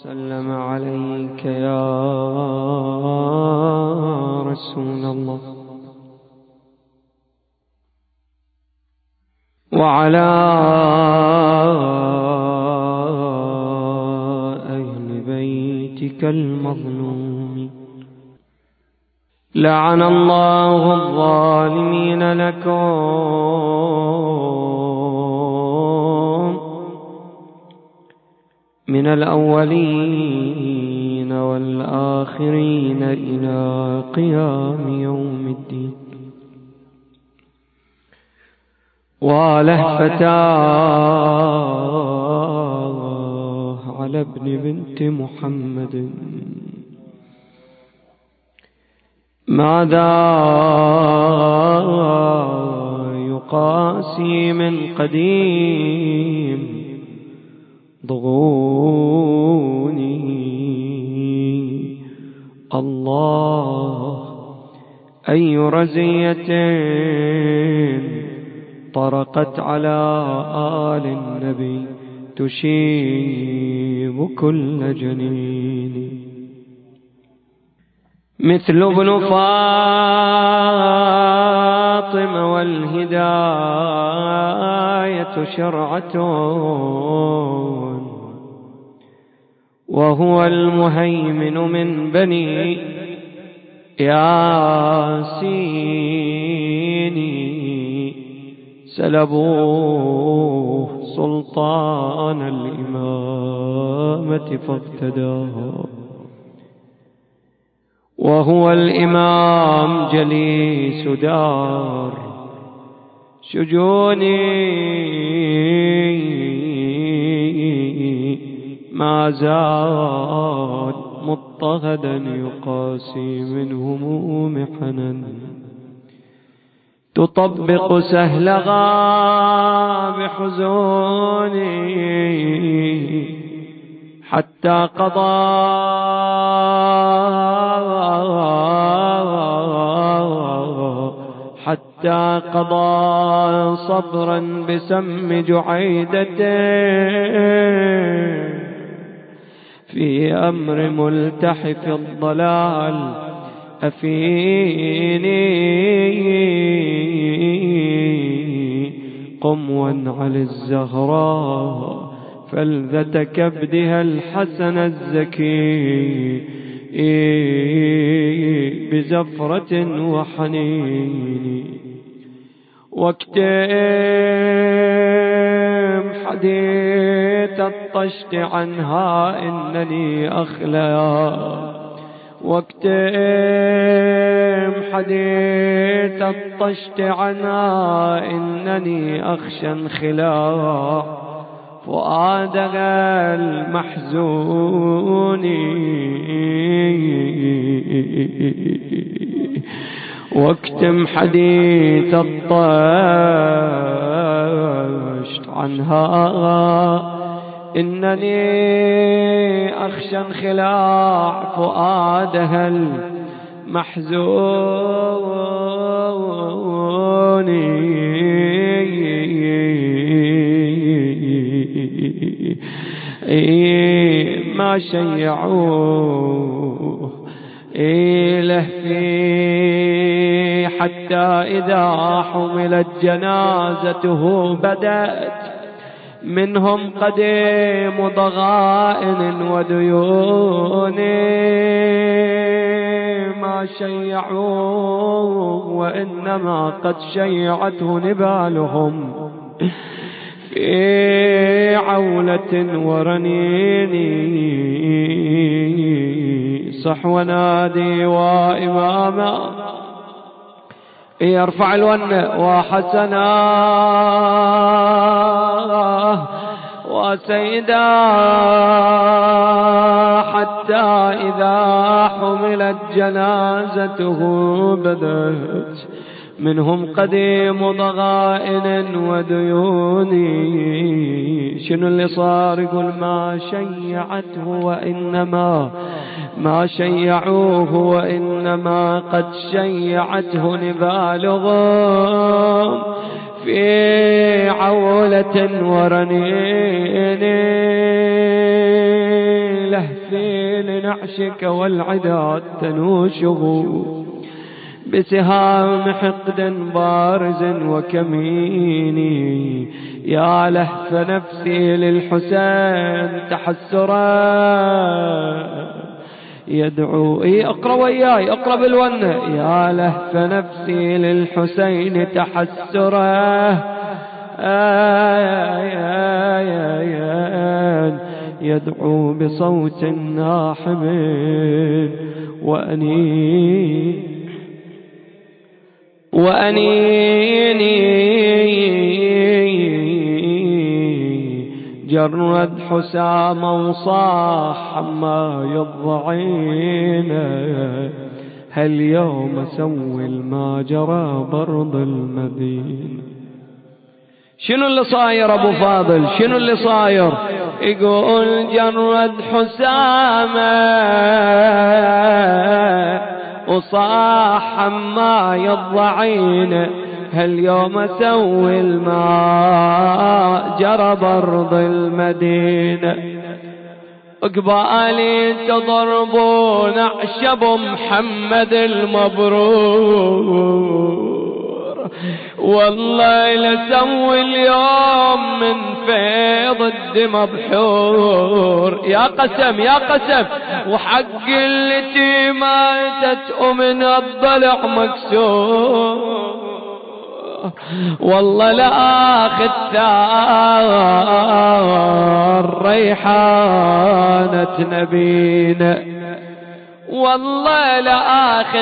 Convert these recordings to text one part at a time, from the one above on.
وسلم عليك يا رسول الله وعلى أهل بيتك المظلومين. لعن الله الظالمين لكم من الأولين والآخرين إلى قيام يوم الدين. ولهفتاه على ابن بنت محمد ماذا يقاسي من قديم ضغوني. الله أي رزية طرقت على آل النبي تشيب كل جنين. مثل ابن فاطمة والهداية شرعة وهو المهيمن من بني ياسين. سلبوه سلطان الإمامة فاقتداه وهو الإمام جليس دار شجوني. ما زال مضطهدا يقاسي منهم محنا تطبق سهلها بحزوني حتى قضى صبرا بسم جعيدته في أمر ملتحف الضلال أفيني. قم وانعل الزهراء فلذة كبدها الحسن الزكي بزفرة وحنين. واكتم حديث الطشت عنها إنني أخلى. واكتم حديث الطشت عنها إنني أخشى انخلاع فؤادها المحزون. واكتم حديث الطشت عنها إنني أخشى انخلاع فؤادها المحزون. ما شيعوه لهفي حتى إذا حملت جنازته بدأت منهم قديم ضغائن وديون. ما شيعوه وإنما قد شيعته نبالهم في عولة ورنين. صح ونادي وإماما يرفع الون وحسنا وسيدا حتى إذا حملت جنازته بدت منهم قديم ضغائن وديوني. شنو اللي صار؟ يقول ما شيعته وإنما ما شيعوه وإنما قد شيعته نبالغهم في عولة ورنين. اللهف لنعشك والعداد تنوشه بسهام حقد بارز وكميني يا لهف نفسي للحسين تحسرا يدعو اقرأ وياي اقرأ بالونة يا لهف نفسي للحسين تحسرا يدعو بصوت ناحم وأنيني جرد حسام وصاح ما يضعين هل يوم سوي ما جرى برض المدينة. شنو اللي صاير ابو فاضل؟ شنو اللي صاير؟ يقول جرد حسامه وصاح ما يضعين هاليوم سوي الماء جرى برض المدينة. اقبالي تضربون اعشب محمد المبرور والله لسوي اليوم من فيض الدم بحور. يا قسم يا قسم وحق التي ماتت ومن الضلع مكسور والله لاخذ ثار ريحانة نبينا والله لاخذ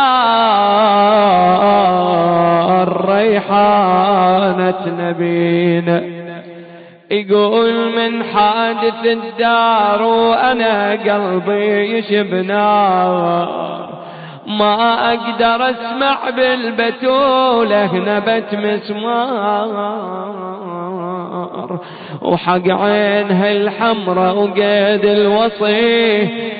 ثار ريحانة نبينا. يقول من حادث الدار وانا قلبي يشب نار ما اقدر اسمع بالبتولة نبت مسمار وحق عينها الحمراء وقيد الوصي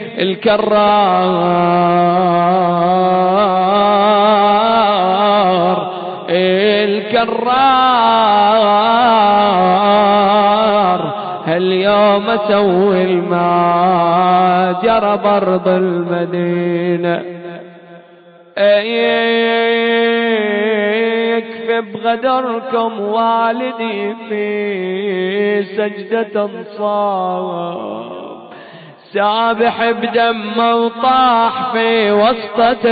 الكرار هاليوم سوي ما جرى برض المدينة. يكفي بغدركم والدي في سجدة انصاب سابح بدمه وطاح في وسطة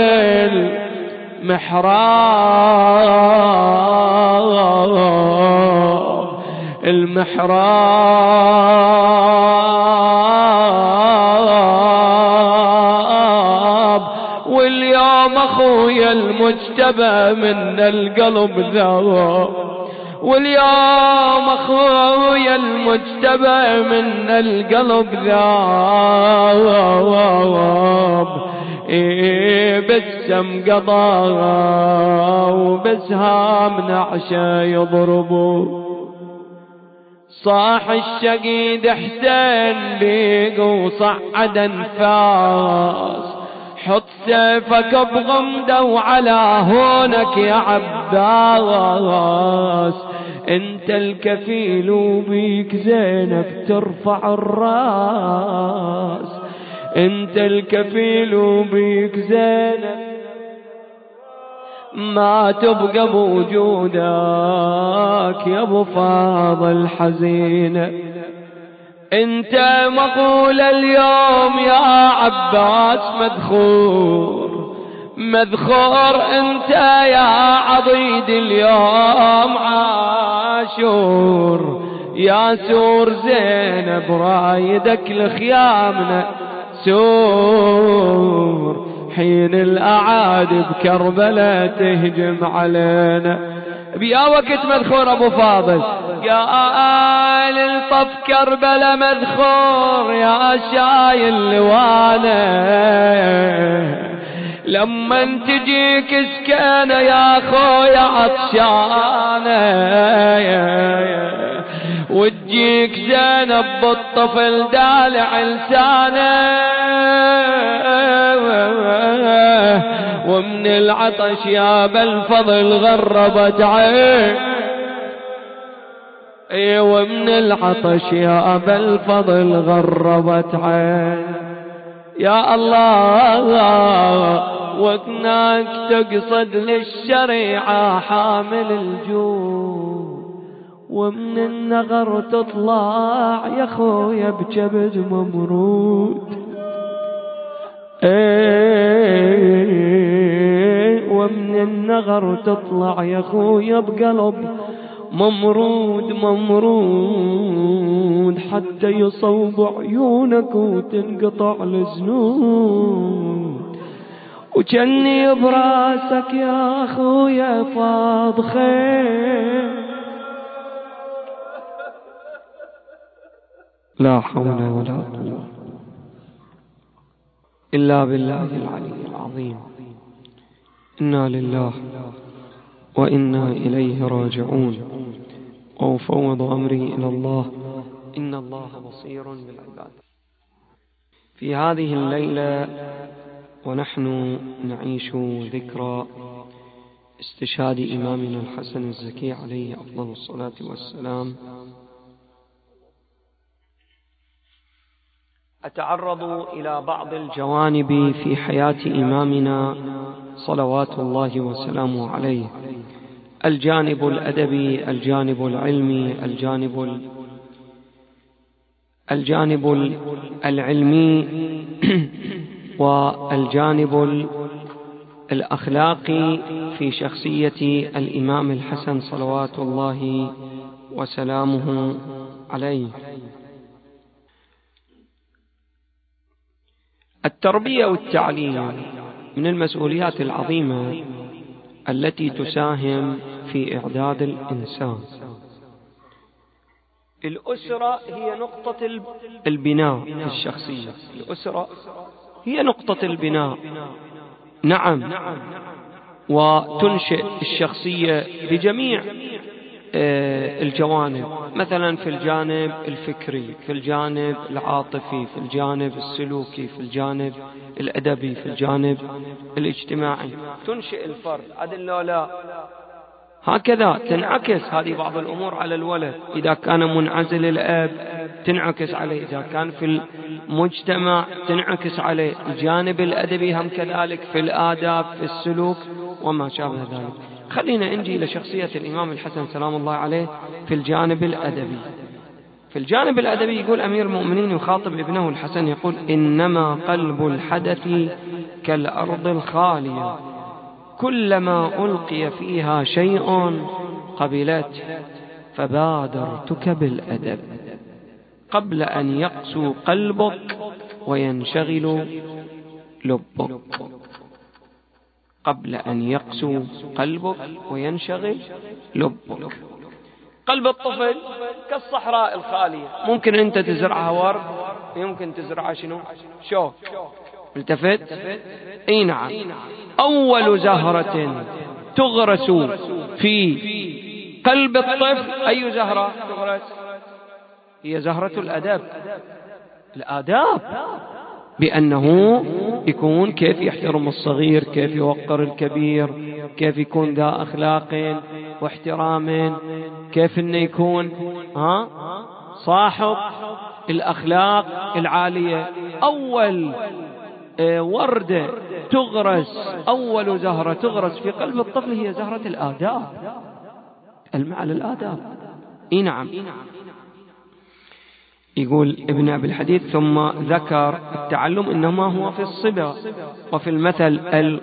المحراب واليوم اخويا المجتبى من القلب ذاب واليوم اخويا المجتبى من القلب ذاب بسم قضاء وبسهام نعشة يضربوا صاح الشقيد حسين بيق وصعد انفاس حط سيفك بغمده وعلى هونك يا عباس انت الكفيل وبيك زينب ترفع الراس انت الكفيل وبيك زينب ما تبقى بوجودك يا ابو فاضل حزينة انت مقول اليوم يا عباس مذخور انت يا عضيد اليوم عاشور يا سور زينب رايدك لخيامنا سور حين الأعادي بكربلاء تهجم علينا بيا وقت مذخور أبو فاضل يا آل الطف كربلاء مذخور يا شايل لوانا لما تجيك سكانة يا خويا عطشانة وتجيك زينب بالطفل دالع لسانه ومن العطش يا بالفضل غربت عين ومن العطش يا أبا الفضل غربت عين. يا الله وكناك تقصد للشريعة حامل الجود، ومن النغر تطلع يا خويا بجبد ممرود. ومن النغر تطلع يا خويا بقلب ممرود حتى يصوب عيونك وتنقطع الزنود، وجني براسك يا اخويا فاض خير. لا حول ولا قوة إلا بالله العلي العظيم. إنا لله وإنا إليه راجعون، وأفوض أمري إلى الله إن الله بصير بالعباد. في هذه الليلة ونحن نعيش ذكرى استشهاد إمامنا الحسن الزكي عليه أفضل الصلاة والسلام، أتعرض إلى بعض الجوانب في حياة إمامنا صلوات الله وسلامه عليه، الجانب الأدبي، الجانب العلمي، الجانب العلمي والجانب الأخلاقي في شخصية الإمام الحسن صلوات الله وسلامه عليه. التربية والتعليم من المسؤوليات العظيمة التي تساهم في إعداد الإنسان. الأسرة هي نقطة البناء الشخصية، الأسرة هي نقطة البناء، نعم، وتنشئ الشخصية بجميع الجوانب، مثلا في الجانب الفكري، في الجانب العاطفي، في الجانب السلوكي، في الجانب الأدبي، في الجانب الاجتماعي، تنشئ الفرد. عدل لا هكذا تنعكس هذه بعض الأمور على الولد. إذا كان منعزل الأب تنعكس عليه، إذا كان في المجتمع تنعكس عليه. الجانب الأدبي هم كذلك، في الآداب، في السلوك وما شابه ذلك. خلينا نجي لشخصية الإمام الحسن سلام الله عليه في الجانب الأدبي. في الجانب الأدبي يقول أمير المؤمنين يخاطب ابنه الحسن يقول: إنما قلب الحدث كالأرض الخالية، كلما ألقي فيها شيء قبلت، فبادرتك بالأدب قبل أن يقسو قلبك وينشغل لبك. قبل أن يقسو قلبك وينشغل لبك. قلب الطفل كالصحراء الخالية، ممكن أنت تزرعها ورد، يمكن تزرعها شنو؟ شوك. التفت؟ اي نعم. أول زهرة تغرس في قلب الطفل أي زهرة تغرس؟ هي زهرة الأدب. الآداب، بأنه يكون كيف يحترم الصغير، كيف يوقر الكبير، كيف يكون ذا أخلاق واحترام، كيف أنه يكون صاحب الأخلاق العالية. أول وردة تغرس، أول زهرة تغرس في قلب الطفل هي زهرة الآداب، المعنى الآداب. نعم. يقول ابن أبي الحديث: ثم ذكر التعلم إنما هو في الصبا وفي المثل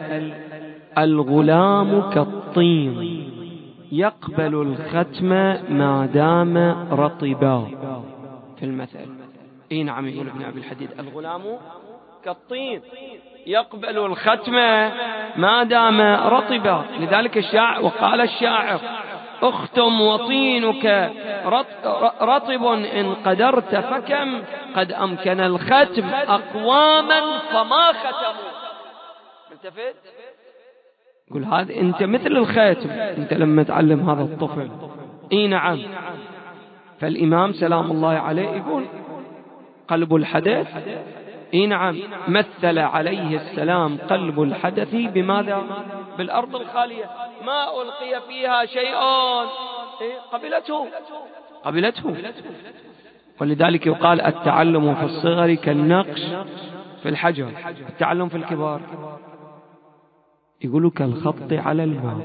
الغلام كالطين يقبل الختم ما دام رطبا. في المثل نعم. يقول ابن أبي الحديث: الغلام كالطين يقبل الختم ما دام رطبا. لذلك الشاعر وقال الشاعر: اختم وطينك رطب إن قدرت، فكم قد أمكن الختم أقواما فما ختموا. ملتفت؟ قل هذا أنت مثل الختم، أنت لما تعلم هذا الطفل. نعم. فالإمام سلام الله عليه يقول قلب الحدث. نعم. مثل عليه السلام قلب الحدث بماذا؟ بالأرض الخالية، ما ألقي فيها شيء قبلته. قبلته. ولذلك يقال التعلم في الصغر كالنقش في الحجر، التعلم في الكبار يقولوا كالخط على الماء.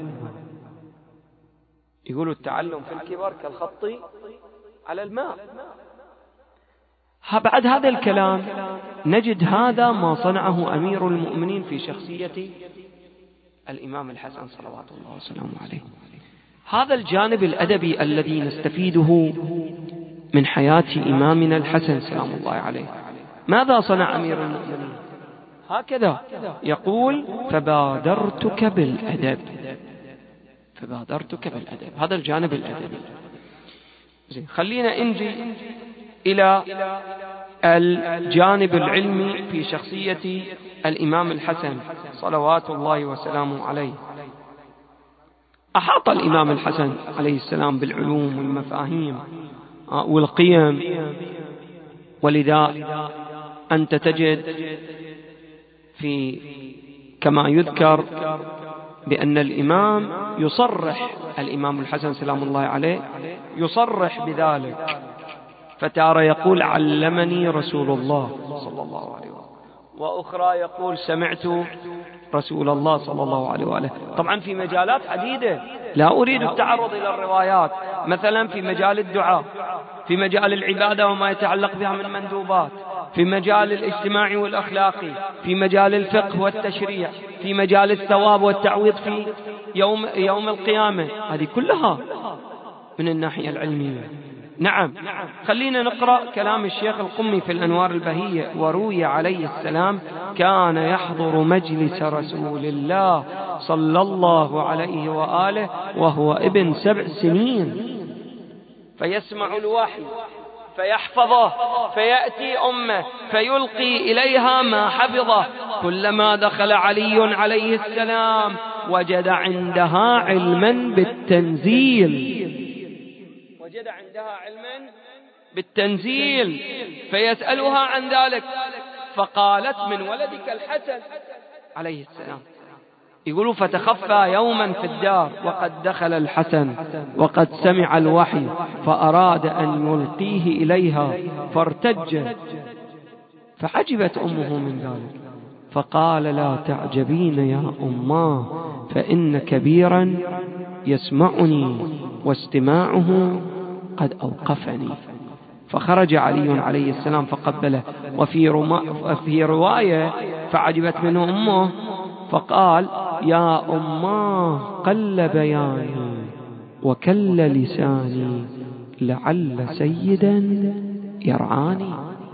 يقولوا التعلم في الكبار كالخط على الماء. بعد هذا الكلام نجد هذا ما صنعه أمير المؤمنين في شخصية الإمام الحسن صلوات الله وسلامه عليه. هذا الجانب الأدبي الذي نستفيده من حياة إمامنا الحسن سلام الله عليه. ماذا صنع أمير المؤمنين؟ هكذا يقول: فبادرتك بالأدب. فبادرتك بالأدب، هذا الجانب الأدبي. خلينا نجي إلى الجانب العلمي في شخصية الإمام الحسن صلوات الله وسلامه عليه. أحاط الإمام الحسن عليه السلام بالعلوم والمفاهيم والقيم، ولذا أنت تجد في كما يذكر بأن الإمام يصرح، الإمام الحسن سلام الله عليه يصرح بذلك، فتارة يقول: علمني رسول الله صلى الله عليه وسلم، وأخرى يقول: سمعت رسول الله صلى الله عليه وآله. طبعا في مجالات عديدة، لا أريد التعرض إلى الروايات، مثلا في مجال الدعاء، في مجال العبادة وما يتعلق بها من مندوبات، في مجال الاجتماعي والأخلاقي، في مجال الفقه والتشريع، في مجال الثواب والتعويض في يوم القيامة. هذه كلها من الناحية العلمية. نعم. خلينا نقرأ كلام الشيخ القمي في الأنوار البهية: وروي عليه السلام كان يحضر مجلس رسول الله صلى الله عليه وآله وهو ابن 7 سنين، فيسمع الوحي فيحفظه، فيأتي أمه فيلقي إليها ما حفظه. كلما دخل علي عليه السلام وجد عندها علما بالتنزيل، وجد عندها علما بالتنزيل، فيسألها عن ذلك، فقالت: من ولدك الحسن عليه السلام. يقولوا: فتخفى يوما في الدار وقد دخل الحسن وقد سمع الوحي، فأراد أن يلقيه إليها فارتج، فعجبت أمه من ذلك، فقال: لا تعجبين يا أماه، فإن كبيرا يسمعني واستماعه قد أوقفني. فخرج علي عليه السلام فقبله. وفي رواية: فعجبت منه أمه فقال: يا أماه قل بياني وكل لساني، لعل سيدا يرعاني.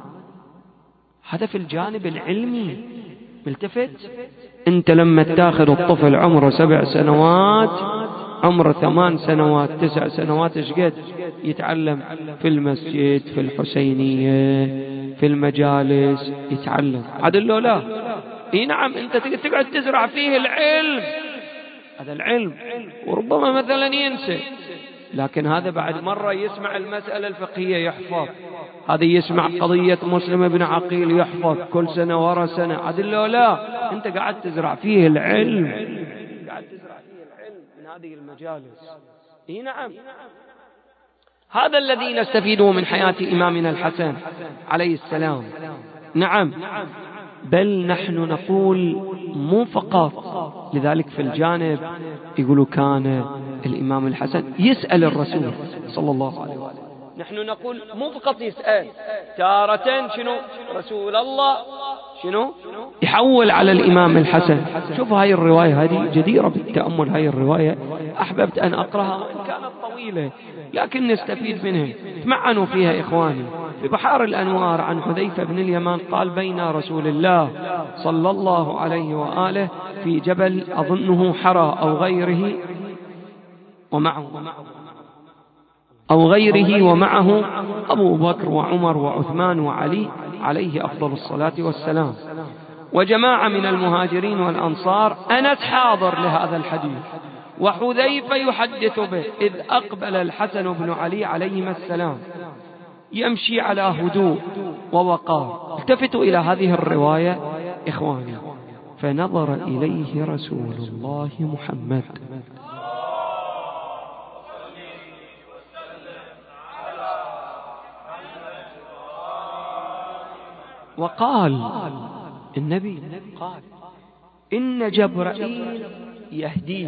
هذا في الجانب العلمي ملتفت. انت لما تاخذ الطفل عمره 7 سنوات، عمره 8 سنوات 9 سنوات، ايش قد يتعلم في المسجد، في الحسينية، في المجالس يتعلم. عدل له لا؟ اي نعم. انت تقعد تزرع فيه العلم، هذا العلم، وربما مثلا ينسى، لكن هذا بعد مرة يسمع المسألة الفقهية يحفظ، هذا يسمع قضية مسلم بن عقيل يحفظ كل سنة ورا سنة. عدل له لا؟ انت قاعد تزرع فيه العلم، قاعد تزرع فيه العلم من هذه المجالس. اي نعم. هذا الذي نستفيده من حياة إمامنا الحسن عليه السلام. نعم. بل نحن نقول مو فقط، لذلك في الجانب يقولوا كان الإمام الحسن يسأل الرسول صلى الله عليه وسلم. نحن نقول مو فقط يسأل، تارة شنو رسول الله شنو يحول على الإمام الحسن. شوف هاي الرواية، هذه جديرة بالتأمل. هاي الرواية أحببت أن أقرأها وإن كانت طويلة لكن نستفيد منها. تمعنوا فيها إخواني. في بحار الأنوار عن حذيفة بن اليمان قال: بين رسول الله صلى الله عليه وآله في جبل أظنه حرى أو غيره ومعه أبو بكر وعمر وعثمان وعلي عليه أفضل الصلاة والسلام، وجماعة من المهاجرين والأنصار. أنس حاضر لهذا الحديث وحذيفة يحدث به، إذ أقبل الحسن بن علي عليهما السلام يمشي على هدوء ووقار. التفتوا إلى هذه الرواية إخواني: فنظر إليه رسول الله محمد وقال النبي قال إن جبرائيل يهديه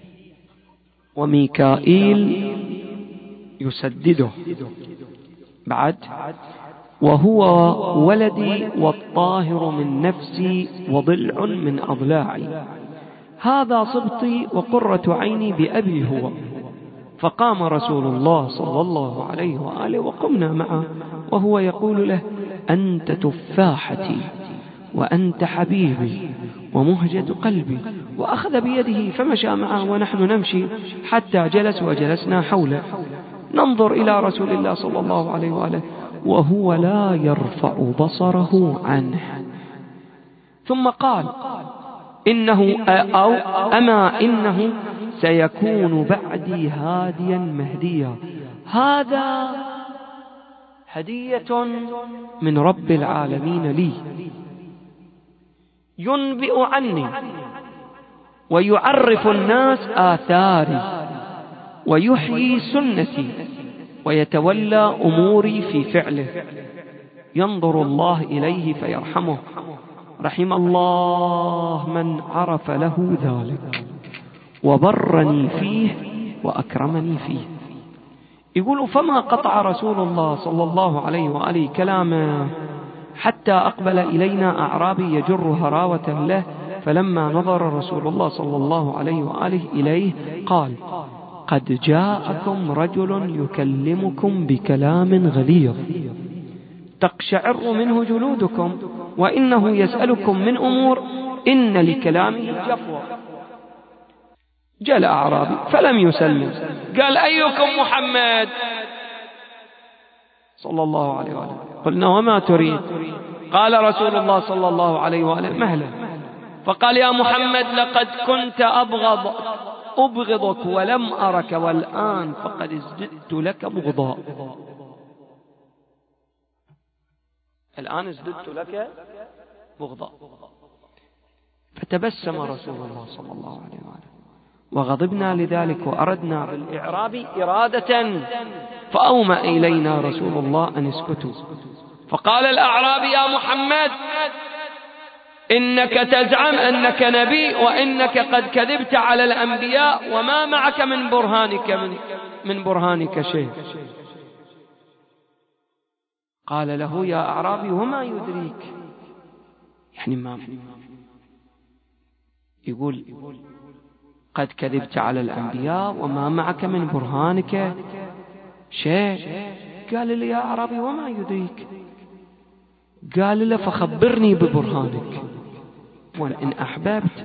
وميكائيل يسدده بعد وهو ولدي والطاهر من نفسي وضلع من أضلاعي هذا صبطي وقرة عيني بأبي هو. فقام رسول الله صلى الله عليه وآله وقمنا معه وهو يقول له أنت تفاحتي وأنت حبيبي ومهجة قلبي، وأخذ بيده فمشى معه ونحن نمشي حتى جلس وجلسنا حوله ننظر إلى رسول الله صلى الله عليه وآله وهو لا يرفع بصره عنه. ثم قال أما إنه سيكون بعدي هاديا مهديا، هذا هدية من رب العالمين لي ينبئ عني ويعرف الناس آثاري ويحيي سنتي ويتولى أموري في فعله، ينظر الله إليه فيرحمه، رحم الله من عرف له ذلك وبرني فيه وأكرمني فيه. يقول فما قطع رسول الله صلى الله عليه وآله كلامه حتى أقبل إلينا أعرابي يجر هراوة له، فلما نظر رسول الله صلى الله عليه وآله إليه قال قد جاءكم رجل يكلمكم بكلام غليظ تقشعر منه جلودكم وإنه يسألكم من أمور إن لكلامه جفوة. جاء الأعرابي فلم يسلم، قال أيكم محمد صلى الله عليه وآله؟ قلنا وما تريد؟ قال رسول الله صلى الله عليه وآله مهلا. فقال يا محمد لقد كنت أبغضك ولم أرك والآن فقد ازددت لك بغضاء، الآن ازددت لك بغضاء. فتبسم رسول الله صلى الله عليه وآله وغضبنا لذلك وأردنا بالإعراب إرادة، فأومأ إلينا رسول الله أن اسكتوا. فقال الأعرابي يا محمد إنك تزعم أنك نبي وإنك قد كذبت على الأنبياء وما معك من برهانك شيء. قال له يا أعرابي وما يدريك، يعني ما يقول قد كذبت على الأنبياء وما معك من برهانك شيء. قال لي يا أعرابي وما يدريك؟ قال له فخبرني ببرهانك، وإن أحببت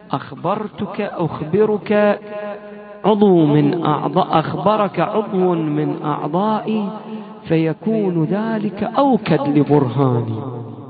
أخبرك عضو من أعضاء أخبرك عضو من أعضائي فيكون ذلك أوكد لبرهاني.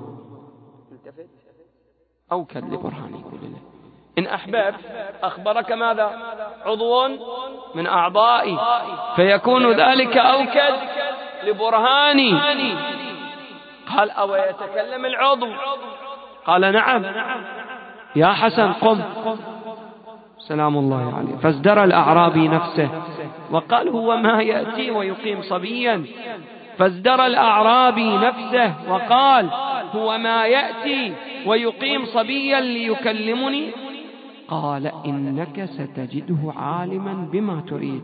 أوكد لبرهاني يقول له إن أحببت أخبرك ماذا؟ عضو من أعضائي فيكون ذلك أوكد لبرهاني. قال أو يتكلم العضو؟ قال نعم. يا حسن قم سلام الله عليه. فازدرى الأعرابي نفسه وقال هو ما يأتي ويقيم صبيا. فازدرى الأعرابي نفسه وقال هو ما يأتي ويقيم صبيا ليكلمني. قال إنك ستجده عالما بما تريد.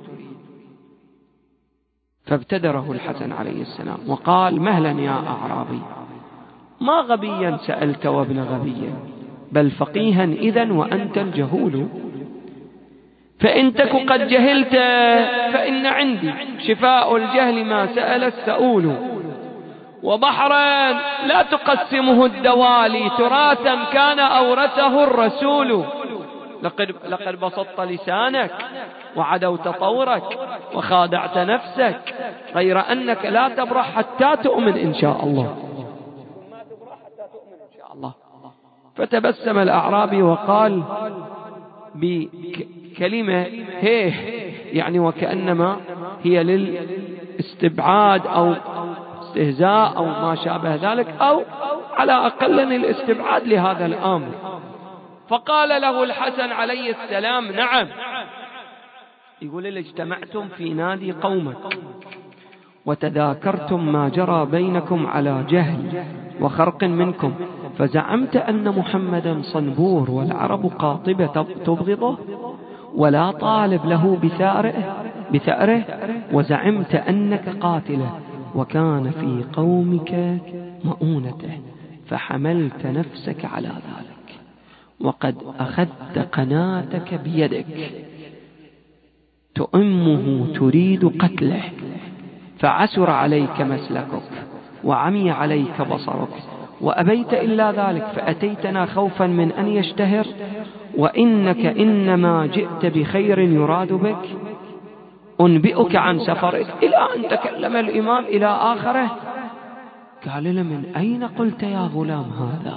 فابتدره الحسن عليه السلام وقال مهلا يا أعرابي، ما غبيا سألت وابن غبي، بل فقيها إذن وأنت الجهول. فإن تك قد جهلت فإن عندي شفاء الجهل ما سأل السؤول، وبحرا لا تقسمه الدوالي تراثا كان أورثه الرسول. لقد بسطت لسانك وعدوت طورك وخادعت نفسك، غير أنك لا تبرح حتى تؤمن إن شاء الله. فتبسم الأعرابي وقال بكلمة هيه، يعني وكأنما هي للاستبعاد أو استهزاء أو ما شابه ذلك، أو على أقل الاستبعاد لهذا الأمر. فقال له الحسن عليه السلام نعم. يقول لي اجتمعتم في نادي قومك وتذاكرتم ما جرى بينكم على جهل وخرق منكم، فزعمت أن محمدا صنبور والعرب قاطبة تبغضه ولا طالب له بثأره، وزعمت أنك قاتله وكان في قومك مؤونته، فحملت نفسك على ذلك، وقد أخذت قناتك بيدك تؤمه تريد قتله، فعسر عليك مسلكك وعمي عليك بصرك، وأبيت إلا ذلك، فأتيتنا خوفا من أن يشتهر، وإنك إنما جئت بخير يراد بك. أنبئك عن سفرك، إلى أن تكلم الإمام إلى آخره. قال له: من أين قلت يا غلام هذا؟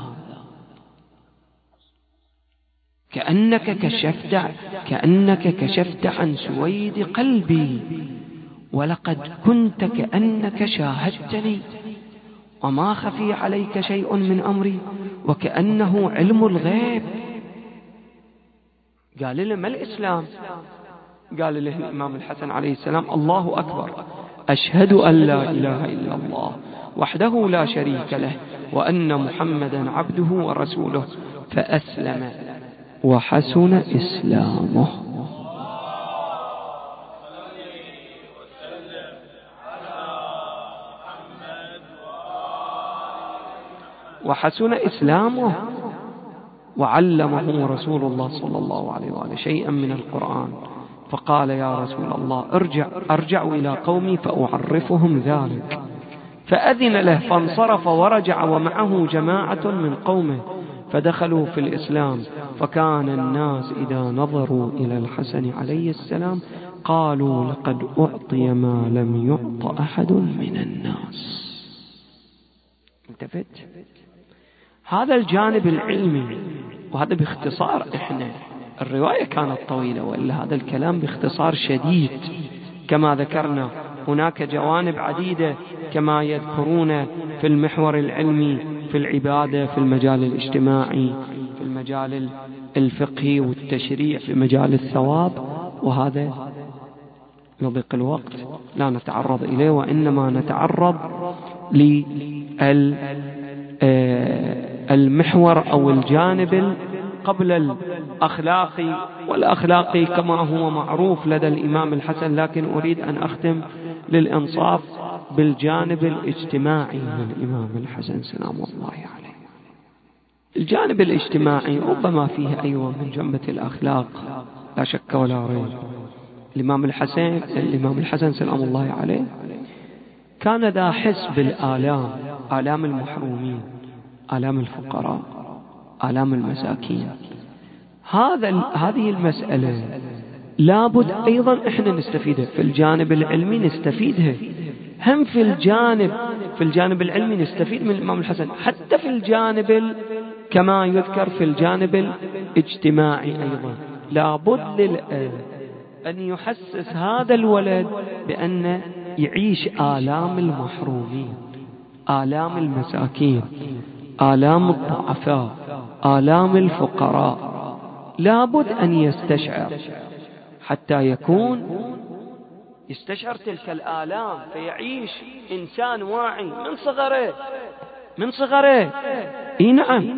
كأنك كشفت عن سويد قلبي، ولقد كنت كأنك شاهدتني، وما خفي عليك شيء من أمري، وكأنه علم الغيب. قال له: ما الإسلام؟ قال له الإمام الحسن عليه السلام: الله أكبر، أشهد أن لا إله إلا الله وحده لا شريك له، وأن محمدا عبده ورسوله، فأسلم وحسن إسلامه. وحسن إسلامه، وعلمه رسول الله صلى الله عليه وآله شيئا من القرآن، فقال: يا رسول الله أرجع إلى قومي فأعرفهم ذلك، فأذن له فانصرف ورجع، ومعه جماعة من قومه، فدخلوا في الإسلام. فكان الناس إذا نظروا إلى الحسن عليه السلام قالوا: لقد أعطي ما لم يعط أحد من الناس. التفت، هذا الجانب العلمي، وهذا باختصار. إحنا الرواية كانت طويلة، وإلا هذا الكلام باختصار شديد. كما ذكرنا هناك جوانب عديدة كما يذكرون في المحور العلمي، في العبادة، في المجال الاجتماعي، في المجال الفقهي والتشريع، في مجال الثواب، وهذا يضيق الوقت لا نتعرض إليه، وإنما نتعرض للمحور أو الجانب قبل الأخلاقي، والأخلاقي كما هو معروف لدى الإمام الحسن، لكن أريد أن أختم للإنصاف بالجانب الاجتماعي للإمام الحسن سلام الله عليه. الجانب الاجتماعي ربما فيه أيضا من جنبة الأخلاق لا شك ولا ريب. الإمام الحسن سلام الله عليه كان ذا حس بالآلام، آلام المحرومين، آلام الفقراء، آلام المساكين. هذه المسألة لابد أيضا إحنا نستفيدها في الجانب العلمي، نستفيدها هم في الجانب العلمي نستفيد من الإمام الحسن، حتى في الجانب كما يذكر في الجانب الاجتماعي أيضا. لابد للأب أن يحسس هذا الولد بأن يعيش آلام المحرومين، آلام المساكين، آلام الضعفاء، آلام الفقراء. لابد أن يستشعر حتى يكون يستشعر تلك الآلام، فيعيش إنسان واعي من صغره. نعم،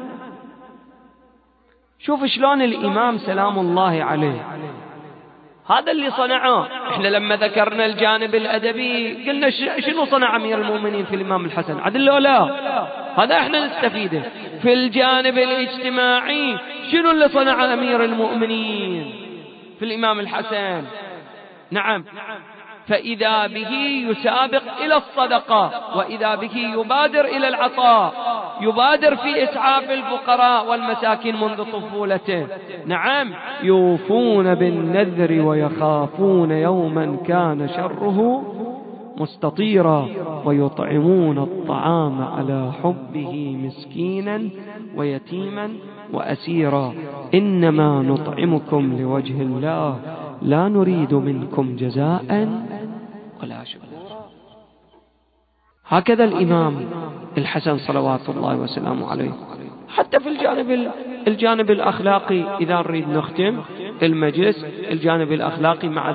شوف شلون الإمام سلام الله عليه هذا اللي صنعه. احنا لما ذكرنا الجانب الأدبي قلنا شنو صنع أمير المؤمنين في الإمام الحسن؟ عدل لا، هذا احنا نستفيده. في الجانب الاجتماعي شنو اللي صنع أمير المؤمنين في الإمام الحسن؟ نعم، فإذا به يسابق إلى الصدقة، وإذا به يبادر إلى العطاء، يبادر في إسعاف الفقراء والمساكين منذ طفولته. نعم، يوفون بالنذر ويخافون يوما كان شره مستطيرا، ويطعمون الطعام على حبه مسكينا ويتيما وأسيرا، إنما نطعمكم لوجه الله لا نريد منكم جزاء ولا شكورا. هكذا الإمام الحسن صلوات الله وسلامه عليه. حتى في الجانب الأخلاقي، إذا نريد نختم المجلس، الجانب الأخلاقي مع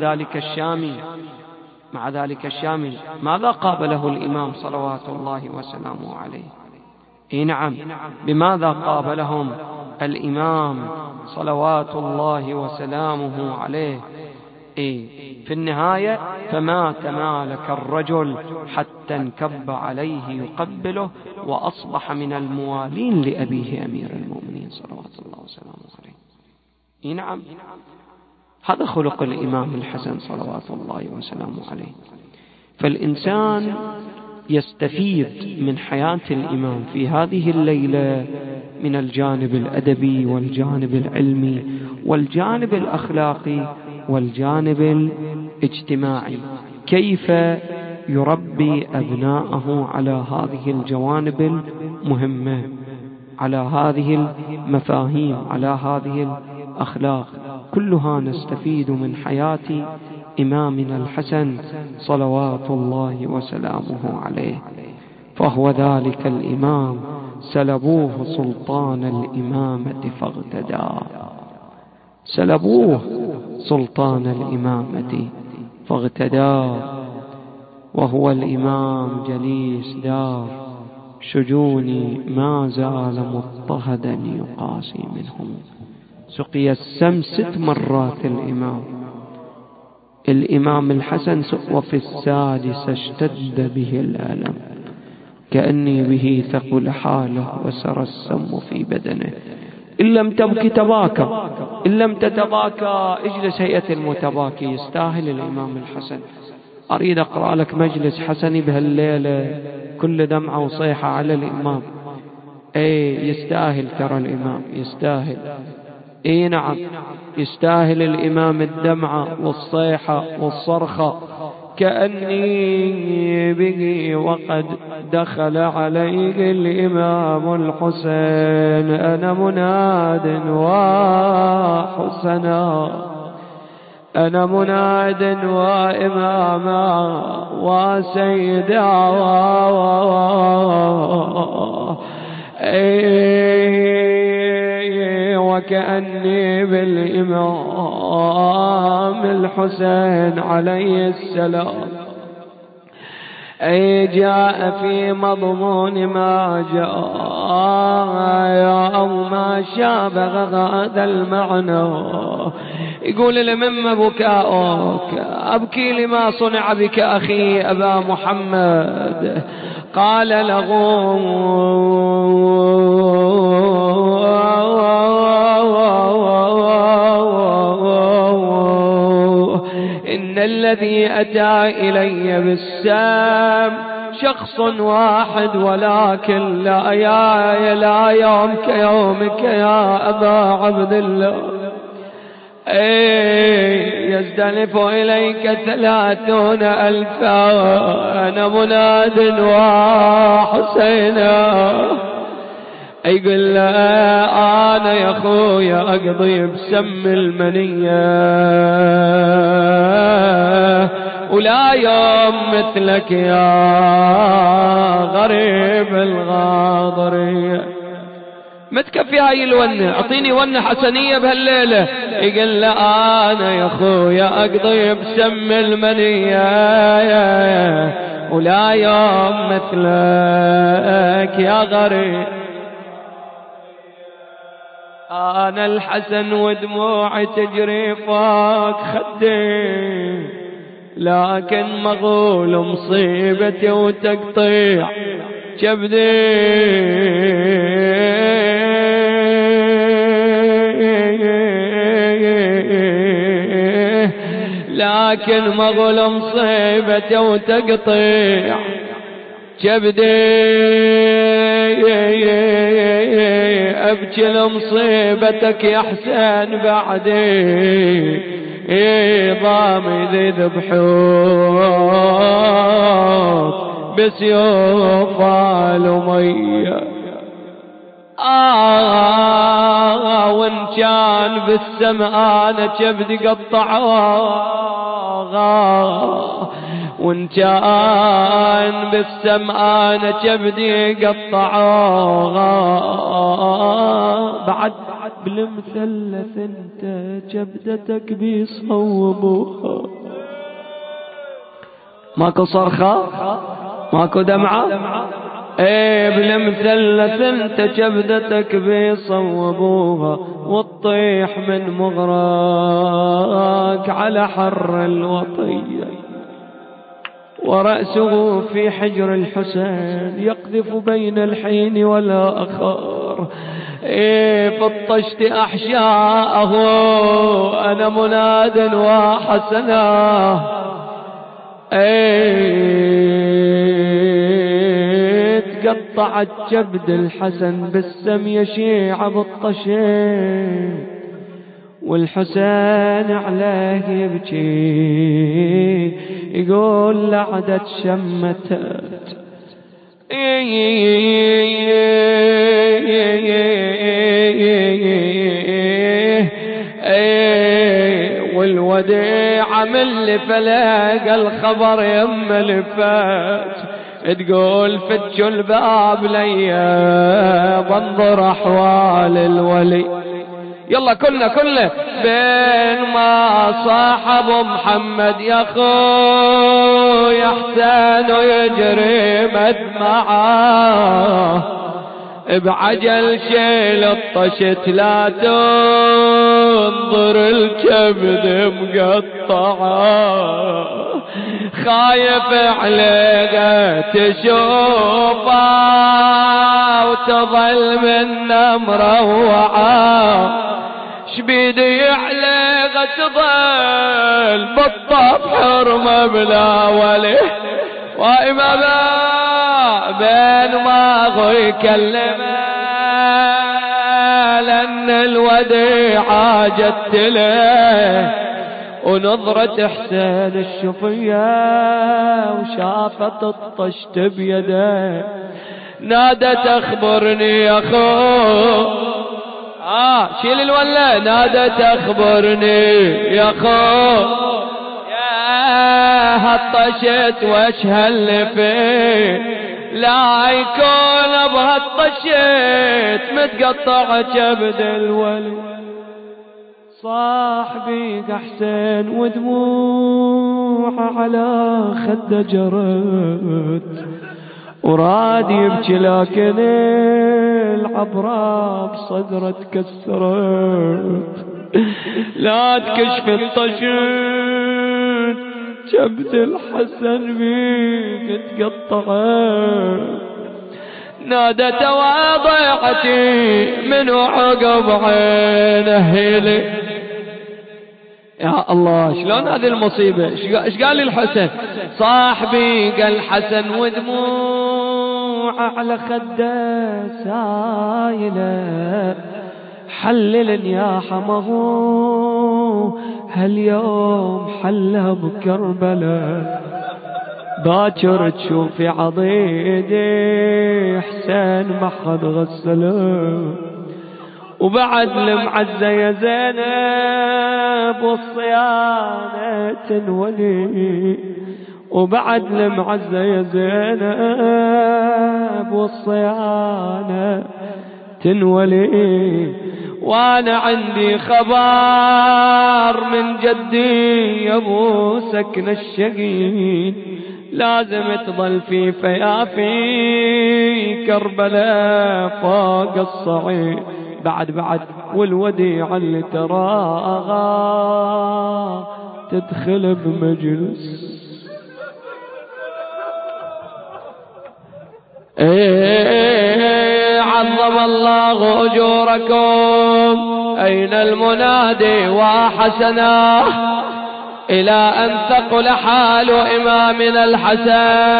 ذلك الشامي ماذا قابله الإمام صلوات الله وسلامه عليه؟ نعم. بماذا قابلهم الإمام صلوات الله وسلامه عليه؟ في النهاية فما تمالك الرجل حتى انكب عليه يقبله، وأصبح من الموالين لأبيه أمير المؤمنين صلوات الله وسلامه عليه. نعم، هذا خلق الإمام الحسن صلوات الله وسلامه عليه. فالإنسان يستفيد من حياة الإمام في هذه الليلة من الجانب الأدبي والجانب العلمي والجانب الأخلاقي والجانب الاجتماعي، كيف يربي أبناءه على هذه الجوانب المهمة، على هذه المفاهيم، على هذه الأخلاق. كلها نستفيد من حياة إمامنا الحسن صلوات الله وسلامه عليه. فهو ذلك الإمام سلبوه سلطان الإمامة فاغتدى، سلبوه سلطان الإمامة فاغتدى، وهو الإمام جليس دار شجوني ما زال مضطهدا يقاسي منهم. سقي السم 6 مرات الإمام الحسن، وفي السادسة اشتد به الألم كأني به ثقل حاله وسرى السم في بدنه. إن لم تبكي تباكى، إن لم تتباكى اجلس هيئة المتباكي. يستاهل الإمام الحسن. أريد أقرأ لك مجلس حسني بهالليلة، كل دمعة وصيحة على الإمام. يستاهل، ترى الإمام يستاهل. نعم، يستاهل الإمام الدمعة والصيحة والصرخة. كأني به وقد دخل عليه الإمام الحسين، أنا مناد وحسنا، أنا مناد وإماما وسيدا، وكأني بالإمام الحسين عليه السلام. جاء في مضمون ما جاء أو ما شابه هذا المعنى. يقول لمن بكاؤك؟ أبكي لما صنع بك أخي أبا محمد. قال له إن الذي أتى إلي بالسام شخص واحد، ولكن لا يوم كيومك يا أبا عبد الله. يزدلف إليك 30,000. أنا مناد وحسينا. يقول له أنا يا أخويا أقضي بسم المنية، ولا يوم مثلك يا غريب الغاضرية. ما تكفي هاي الونة، اعطيني ونة حسنية بهالليلة. يقول له أنا يا أخويا أقضي بسم المنية، ولا يوم مثلك يا غريب. أنا الحسن ودموعي تجري فوق خدي، لكن مغول مصيبتي وتقطيع كبدي. لكن مغول مصيبتي وتقطيع كبدي. أبكي لمصيبتك يا حسين بعدي، ضامي ذي ذبحوك بسيوف الأمية. وإن كان بالسماء أنا كبدي قطعوها، وإن كان بالسماء أنا كبدي قطعوها. بعد بالمثلث انت كبدتك بيصوبوها. ماكو صرخة، ماكو دمعة. بالمثلث انت كبدتك بيصوبوها والطيح من مغراك على حر الوطية، ورأسه في حجر الحسين يقذف بين الحين والآخر. فطشت أحشاءه أنا مناد وحسنا، تقطعت كبد الحسن بالسم يشيع بالطشين، والحسين عليه يبكي يقول لعدت شمتت. والوديعة من اللي فلق الخبر يم الفات تقول فتشوا الباب ليا بنظر احوال الولي. يلا كلنا بين ما صاحب محمد يا اخوي حسين يجري مدمعه، بعجل شيل الطشت لا تنظر الكبد مقطعه، خايف عليك تشوفه وتظل منا مروعه، شبيدي عليك تظل بالطف حرمه بلا ولي. وإماما بين ما هو يكلمه لأن الوديعة جت له، ونظرة حسين الشفية وشافت الطشت بيده، نادت اخبرني يا اخو شيل الولا، نادت اخبرني يا اخو يا هالطشت وش هاللي فيه، لا يكون بهالطشت متقطع كبد الولي. صاحبي حسين ودموع على خده جرت، وراد يبكي لكن العبرة بصدره تكسرت، لا تكشف الطشت كبد الحسن بيك تقطعت، نادت واضعتي من عقب عينه لي. يا الله شلون هذه المصيبة. ايش قال لي الحسن؟ صاحبي قال حسن ودموع على خده سايلة، حلل يا حمه هاليوم حلها بكربلاء، باكر تشوفي عضيدي حسين ما حد غسله، وبعد المعزة يا زينب والصيانة تنولي، وبعد المعزة يا زينب والصيانة تنولي. وانا عندي خبر من جدي يا ابو سكن الشقيق، لازم تظل في فيافي كربلاء فوق الصعيد، بعد والوديعة اللي تراها تدخل بمجلس. عظم الله أجوركم. أين المنادي وحسنا إلى أن ثقل حال إمامنا الحسن؟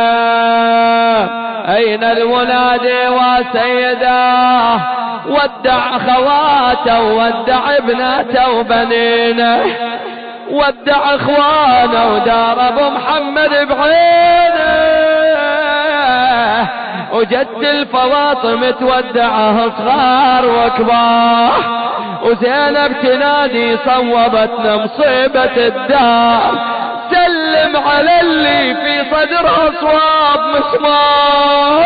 أين المنادي وسيداه؟ ودع خواته ودع ابنته وبنينه، ودع اخوانه ودار ابو محمد بعينه، وجد الفواطم تودعه صغار وكبار، وزينب تنادي صوبتنا مصيبة الدار، سلم على اللي في صدرها صواب مسمار،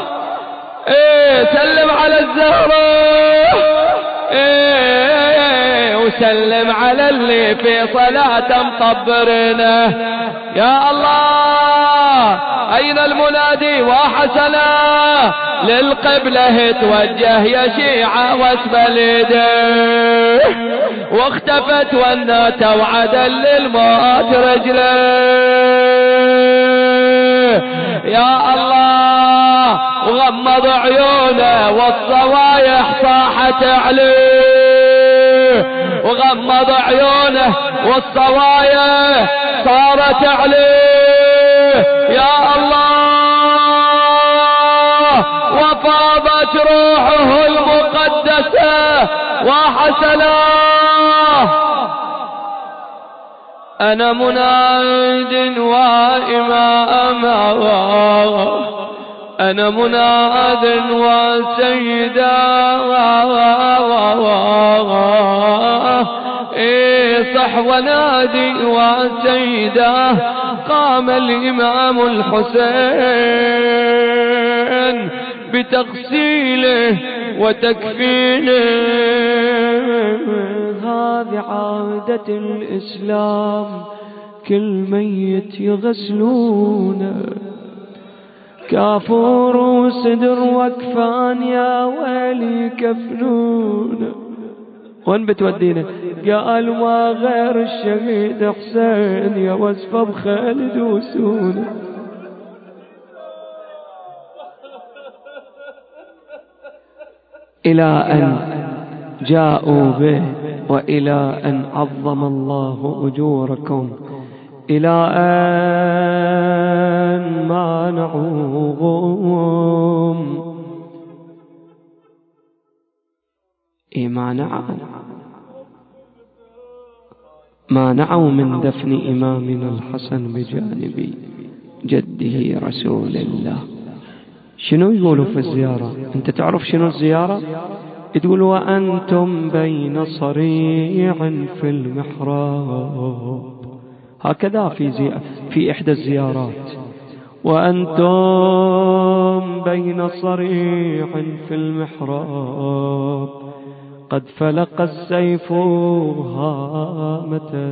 سلم على الزهراء، وسلم على اللي في صلاة مطبرنا. يا الله أين المنادي وحسنا للقبلة توجه يا شيعة واسفل يديه واختفت والنات وعدل للموت رجليه يا الله وغمض عيونه والصوايح صاحت عليه وغمض عيونه والصوايح صارت عليه يا الله وفاضت روحه المقدسة وحسناه أنا مناد وإمام أنا مناد وسيدا صح ونادي وسيدا قام الإمام الحسين بتغسيله وتكفينه هذه عادة الإسلام كل ميت يغسلونه كافور وصدر وكفان يا ويلي كفنونه وين بتودينا قال ما غير الشهيد حسين يا وصفه بخالد وسونه إلى أن جاءوا به وإلى أن عظم الله أجوركم إلى أن مانعوهم مانعوا من دفن إمامنا الحسن بجانب جده رسول الله. شنو يقولوا في الزيارة؟ انت تعرف شنو الزيارة؟ تقول وأنتم بين صريع في المحراب، هكذا في إحدى الزيارات، وأنتم بين صريع في المحراب قد فلق السيف هامته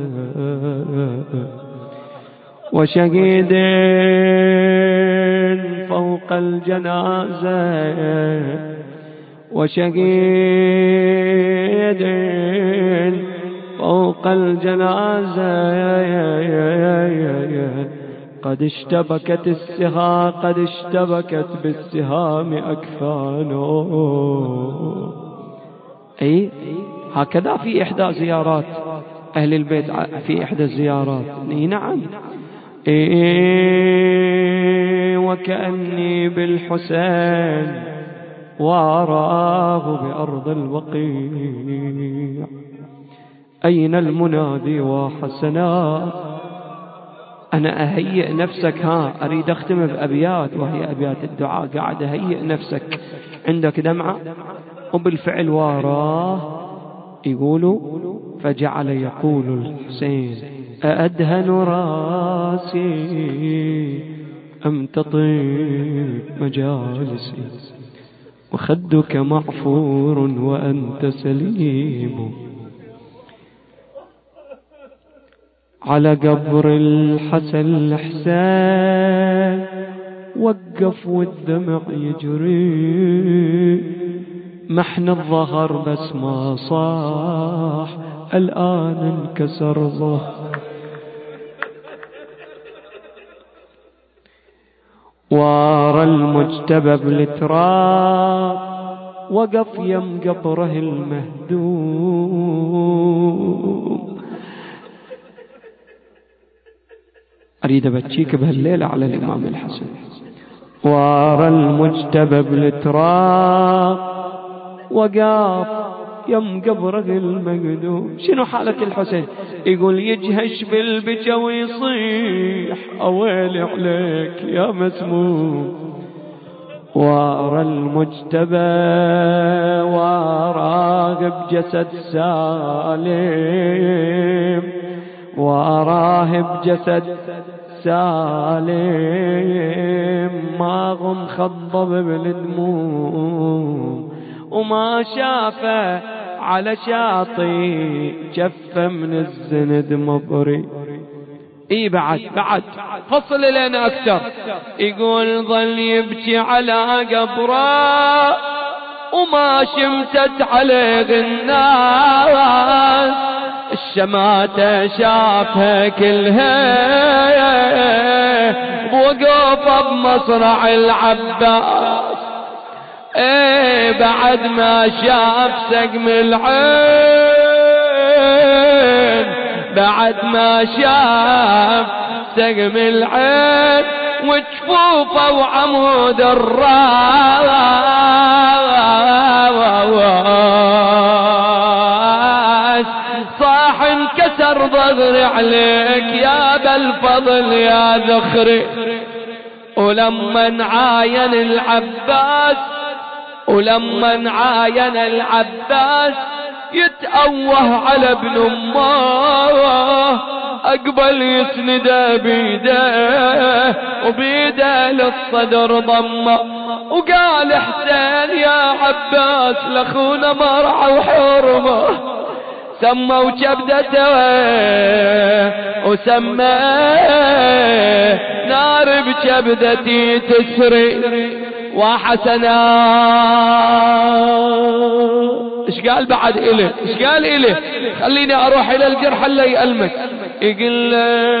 وشهيد فوق الجنازة وشهيد فوق الجنازة قد اشتبكت بالسهام أكفانه. أي هكذا في إحدى زيارات أهل البيت، في إحدى الزيارات. نعم. وكأني بالحسين وأراه بأرض البقيع أين المنادي وحسنا. أنا أهيئ نفسك، أريد أختم بأبيات وهي أبيات الدعاء، قاعد أهيئ نفسك، عندك دمعة. وبالفعل واراه يقولوا فجعل يقول الحسين أأدهن راسي أم تطيب مجالسي وخدك معفور وأنت سليم. على قبر الحسن الحسين وقف والدمع يجري، محن الظهر بس ما صاح الآن انكسر ظهر. وارى المجتبى بالتراب وقف يم قبره المهدوم. أريد أبكيك بهالليلة على الإمام الحسن. وارى المجتبى بالتراب وقف يم قبره المقدوم. شنو حالة الحسين؟ يقول يجهش بالبكا ويصيح أويلي عليك يا مسموم. وارى المجتبى واراه بجسد سالم، واراه بجسد سالم ما غم خضب بالدموم، وما شافه على شاطي جفه من الزند مبري. اي بعد فصل لنا اكثر. يقول ظل يبكي على قبره وما شمتت عليه الناس، الشماتة شافها كلها بوقوفه بمصرع العباس. بعد ما شاف سقم العين، بعد ما شاف سقم العين وجفوفه وعمود الراس، صاح انكسر ضغري عليك يا بالفضل يا ذخري. ولما عاين العباس يتأوه على ابن امه، اقبل يسنده بيده وبيده للصدر ضمه، وقال حسين يا عباس لاخونا مرعى وحرمه. سموا كبدته وسمى نار بكبدتي تسري وحسنا. ايش قال بعد إله؟ ايش قال إله؟ خليني اروح الى الجرح اللي يألمك. يقول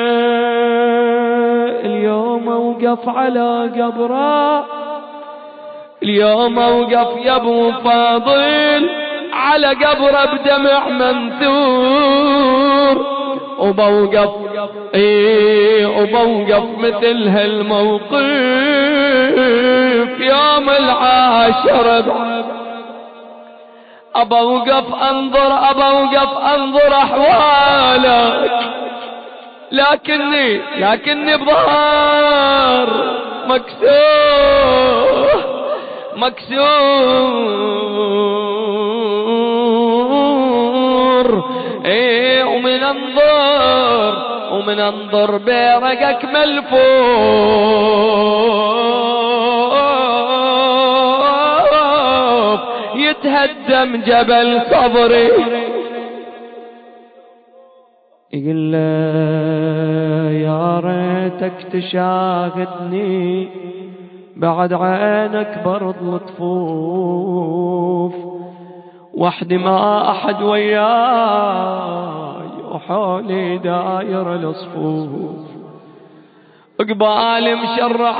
اليوم اوقف على قبره، اليوم اوقف يا ابو فاضل على قبره بدمع منثور، وبوقف وبوقف مثل هالموقف يوم العاشر. أبوقف أنظر أحوالك، لكني بظهر مكسور. ومن انظر برقك ملفوف يتهدم جبل صبري. يقول له يا ريتك تشاهدني بعد عينك برض لطفوف، وحدي ما أحد وياي وحولي داير الصفوف، قبالي مشرع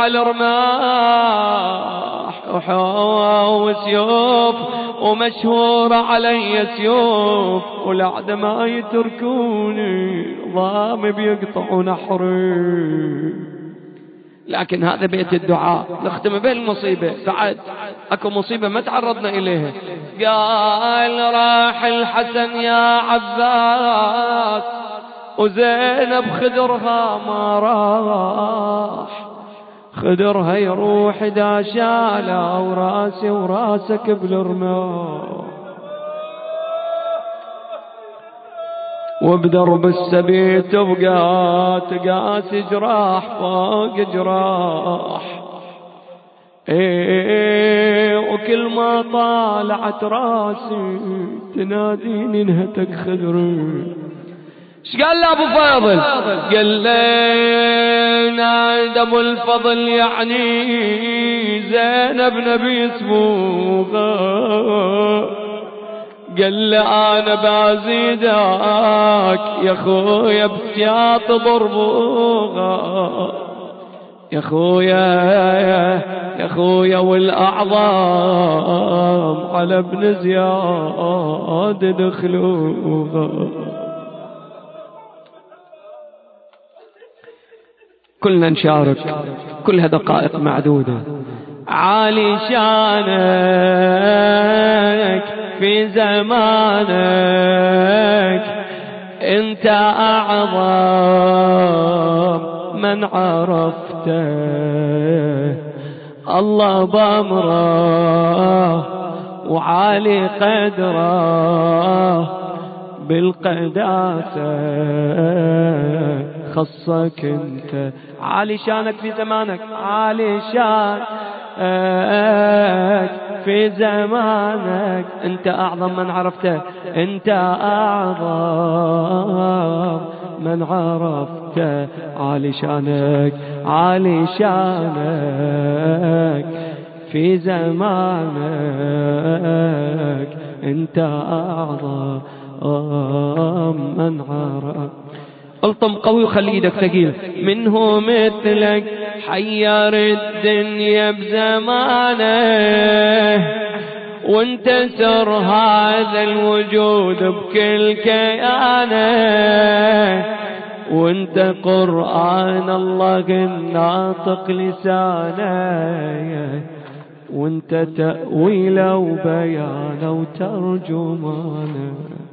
الرماح وسيوف ومشهور علي سيوف، والأعداء ما يتركوني ضام بيقطعوا نحري. لكن هذا بيت الدعاء. نختم بالمصيبة، بعد اكو مصيبة ما تعرضنا اليها. قال راح الحسن يا عباس وزينب خدرها ما راح، خدرها يروح دا شاله وراسي وراسك بالرماح، وبدرب السبي تبقى تقاسي جراح فوق جراح. وكل ما طالعت راسي تناديني انهتك خدري. ايش قال له ابو فاضل؟ قال لي نادى ابو الفضل يعني زينب نبي اسموها، قال لي انا بازيدك يا خويا بسياط ضربوها، يا خويا والاعظام على ابن زياد دخلوها. كلنا نشارك، كلها دقائق معدودة. عالي شانك في زمانك انت اعظم من عرفته، الله بامره وعالي قدره بالقداسة خصك انت. عالي شانك في زمانك، عالي شانك في زمانك انت اعظم من عرفته، انت اعظم من عرفته. عرفته. عالي شانك عالي شانك في زمانك انت أعظم من عرف. الطم قوي وخلي ايدك ثقيل. منه مثلك حير الدنيا بزمانه وانت سر هذا الوجود بكل كيانه وانت قرآن الله الناطق لسانه وانت تأويله وبيانه وترجمانه.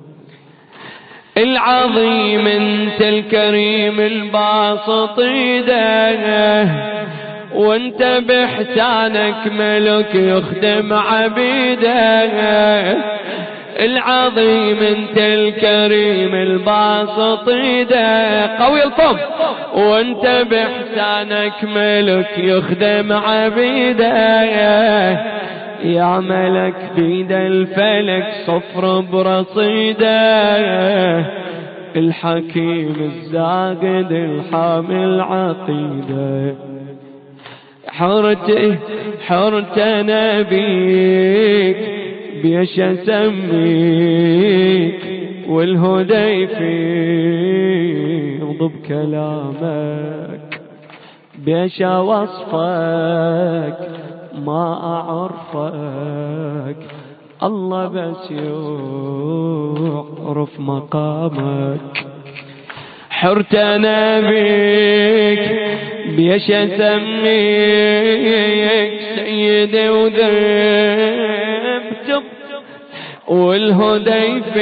العظيم انت الكريم الباسط يده وانت باحسانك ملك يخدم عبيده. العظيم انت الكريم الباسط يده قوي الطب وانت باحسانك ملك يخدم عبيده. يا ملك بيد الفلك صفر برصيده الحكيم الزاقد الحامل عقيده. حرت نبيك بيش اسميك والهدى يفيض بكلامك بيش وصفك ما أعرفك الله بس يعرف مقامك. حرت نبيك بيش اسميك سيدي وذبت والهدى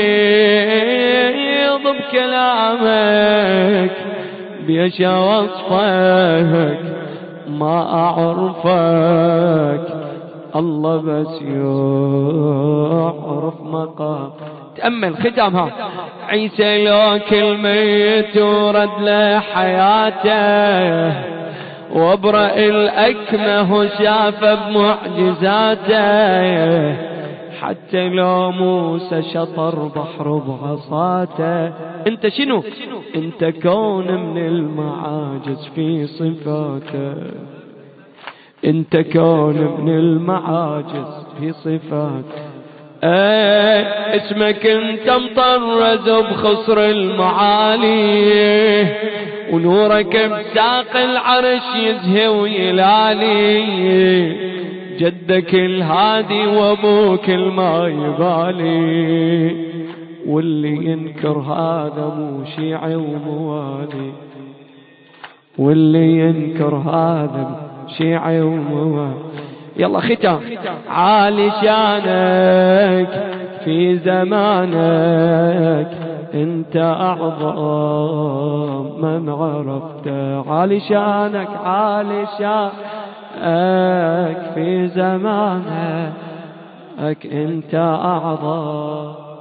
يفيض بكلامك بيش وصفك ما أعرفك الله بس يعرف مقام. تأمل ختامها. عيسى لو كل ميت ورد له حياته وابرأ الأكمه شاف بمعجزاته حتى لو موسى شطر بحر بعصاته. انت شنو؟ انت كون من المعاجز في صفاته انت كون من المعاجز في صفاته. اسمك انت مطرز بخصر المعالي ونورك بساق العرش يزهي ويلالي. جدك الهادي وابوك الما يبالي واللي ينكر هذا مو شيعي وموالي واللي ينكر هذا شيعي وموالي. يلا ختام. عالي شانك في زمانك انت اعظم من عرفته. عالي شانك عالي شانك في زمانك انت اعظم